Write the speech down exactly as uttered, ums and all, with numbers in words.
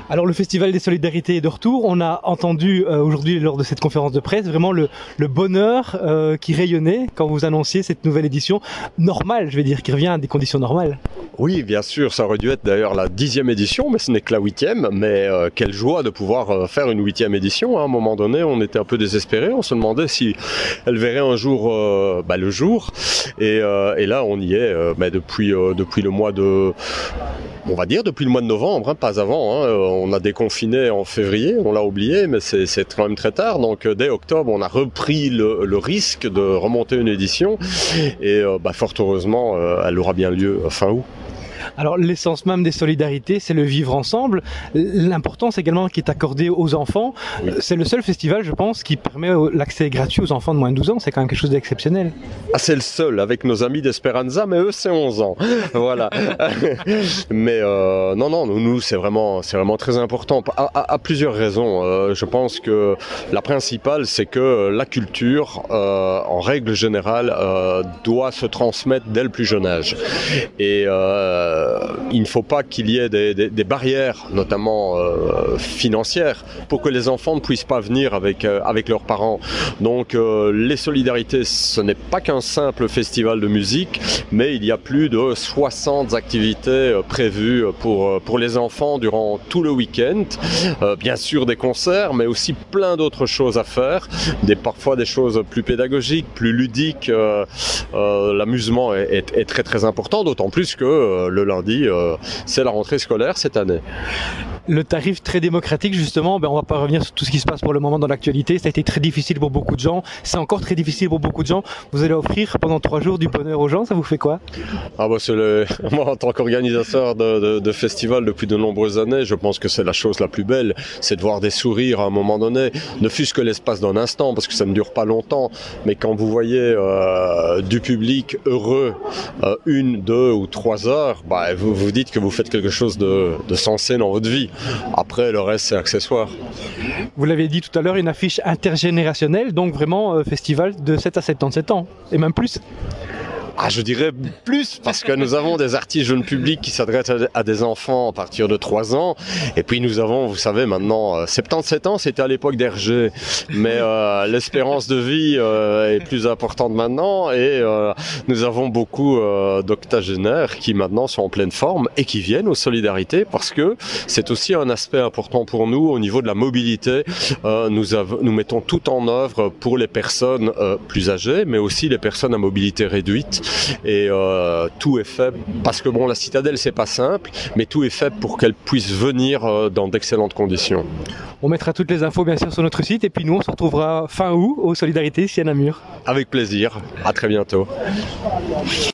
Alors le Festival des Solidarités est de retour. On a entendu euh, aujourd'hui lors de cette conférence de presse vraiment le, le bonheur euh, qui rayonnait quand vous annonciez cette nouvelle édition normale, je vais dire, qui revient à des conditions normales. Oui, bien sûr, ça aurait dû être d'ailleurs la dixième édition, mais ce n'est que la huitième. Mais euh, quelle joie de pouvoir euh, faire une huitième édition. Hein. À un moment donné, on était un peu désespérés. On se demandait si elle verrait un jour euh, bah, le jour. Et, euh, et là, on y est euh, bah, depuis, euh, depuis le mois de... On va dire depuis le mois de novembre, hein, pas avant. Hein. On a déconfiné en février, on l'a oublié, mais c'est, c'est quand même très tard. Donc dès octobre, on a repris le, le risque de remonter une édition. Et euh, bah, fort heureusement, euh, elle aura bien lieu fin août. Alors l'essence même des solidarités, c'est le vivre ensemble. L'importance également qui est accordée aux enfants. Oui. C'est le seul festival, je pense, qui permet l'accès gratuit aux enfants de moins de douze ans. C'est quand même quelque chose d'exceptionnel. Ah, c'est le seul, avec nos amis d'Esperanza, mais eux, c'est onze ans. Voilà. Mais euh, non, non, nous, nous c'est vraiment, c'est vraiment très important. À, à, à plusieurs raisons. Euh, je pense que la principale, c'est que la culture, euh, en règle générale, euh, doit se transmettre dès le plus jeune âge. Et euh, il ne faut pas qu'il y ait des, des, des barrières, notamment euh, financières, pour que les enfants ne puissent pas venir avec, euh, avec leurs parents. Donc euh, les solidarités, ce n'est pas qu'un simple festival de musique, mais il y a plus de soixante activités euh, prévues pour, pour les enfants durant tout le week-end. Euh, bien sûr des concerts, mais aussi plein d'autres choses à faire, des, parfois des choses plus pédagogiques, plus ludiques. Euh, euh, l'amusement est, est, est très très important, d'autant plus que euh, le lundi, euh, c'est la rentrée scolaire cette année. Le tarif très démocratique, justement, ben on va pas revenir sur tout ce qui se passe pour le moment dans l'actualité. Ça a été très difficile pour beaucoup de gens. C'est encore très difficile pour beaucoup de gens. Vous allez offrir pendant trois jours du bonheur aux gens. Ça vous fait quoi? Ah bah c'est le... Moi, en tant qu'organisateur de, de, de festivals depuis de nombreuses années, je pense que c'est la chose la plus belle. C'est de voir des sourires à un moment donné. Ne fût-ce que l'espace d'un instant, parce que ça ne dure pas longtemps. Mais quand vous voyez euh, du public heureux euh, une, deux ou trois heures, bah, vous vous dites que vous faites quelque chose de, de sensé dans votre vie. Après, le reste, c'est accessoire. Vous l'avez dit tout à l'heure, une affiche intergénérationnelle, donc vraiment euh, festival de sept à soixante-dix-sept ans, et même plus. Ah, je dirais plus, parce que nous avons des artistes jeunes publics qui s'adressent à des enfants à partir de trois ans. Et puis nous avons, vous savez, maintenant, soixante-dix-sept ans, c'était à l'époque d'Hergé. Mais euh, l'espérance de vie euh, est plus importante maintenant. Et euh, nous avons beaucoup euh, d'octogénaires qui maintenant sont en pleine forme et qui viennent aux solidarités, parce que c'est aussi un aspect important pour nous au niveau de la mobilité. Euh, nous, av- nous mettons tout en œuvre pour les personnes euh, plus âgées, mais aussi les personnes à mobilité réduite. Et euh, tout est fait parce que bon, la citadelle c'est pas simple, mais tout est fait pour qu'elle puisse venir euh, dans d'excellentes conditions. On mettra toutes les infos bien sûr sur notre site et puis nous on se retrouvera fin août aux Solidarités ici à Namur. Avec plaisir, à très bientôt.